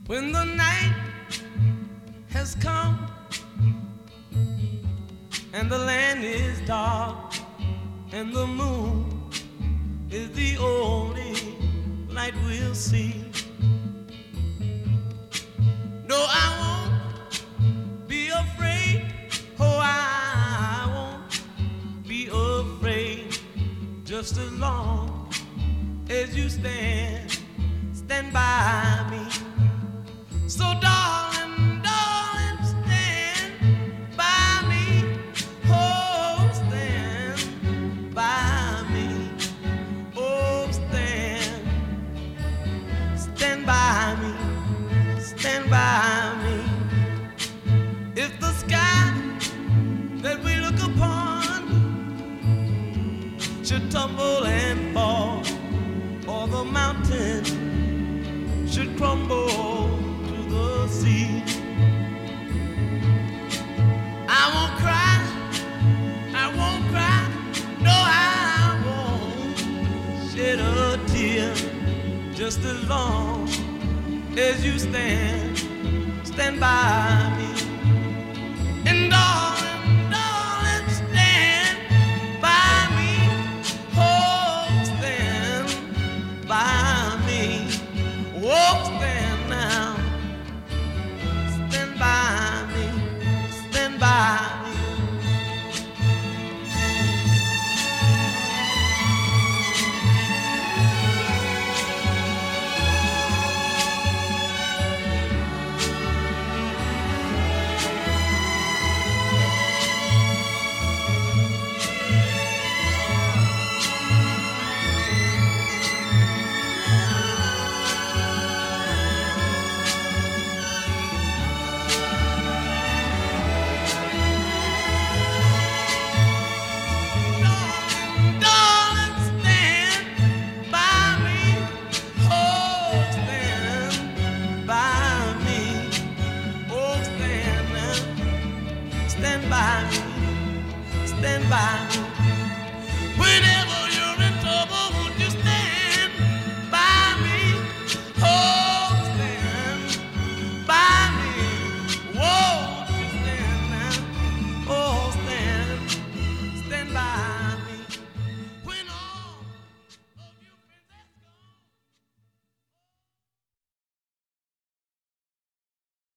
When the night has come and the land is dark and the moon is the only light we'll see. No, I won't be afraid. Oh, I won't be afraid. Just as long as you stand by me. So darling, darling, stand by me. Oh, stand by me. Oh, stand by me. Stand by me. If the sky that we look upon should tumble and fall, or the mountain should crumble to the sea, I won't cry, no, I won't shed a tear, just as long as you stand by me.